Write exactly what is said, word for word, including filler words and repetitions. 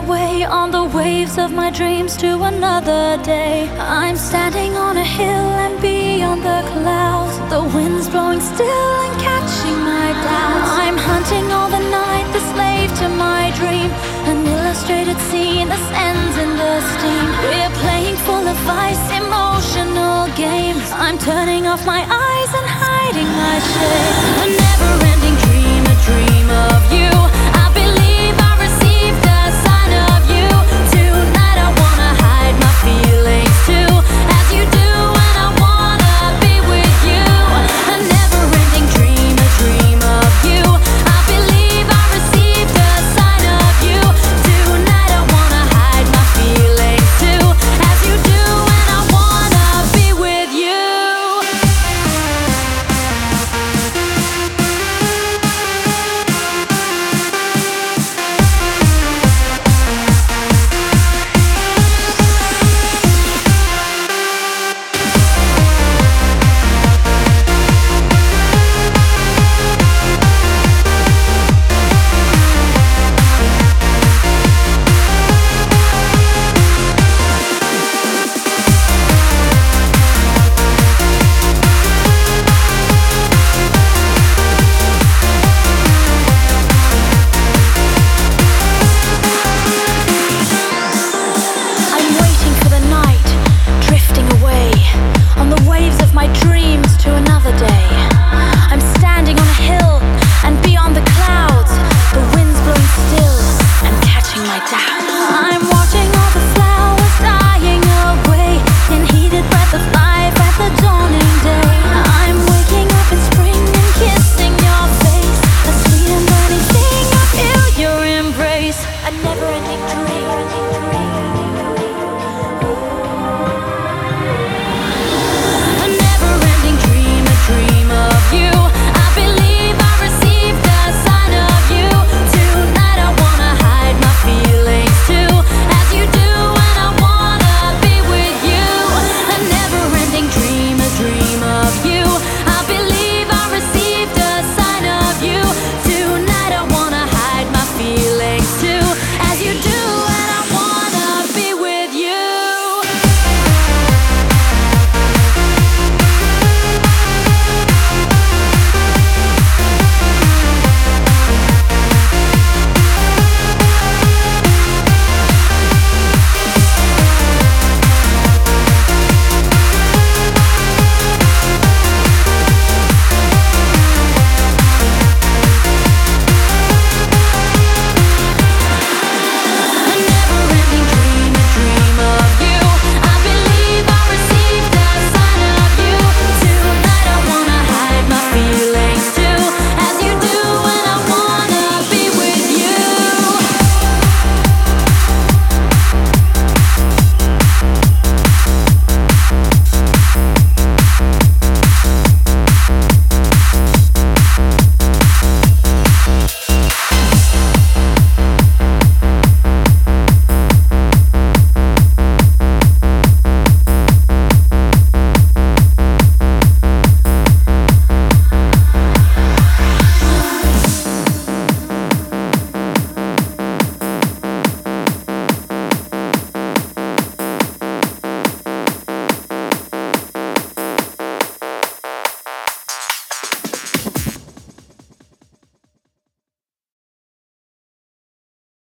away on the waves of my dreams to another day. I'm standing on a hill and beyond the clouds, the wind's blowing still and catching my doubts. I'm hunting all the night, the slave to my dream, an illustrated scene that ends in the steam. We're playing full of vice, emotional games. I'm turning off my eyes and hiding my shame.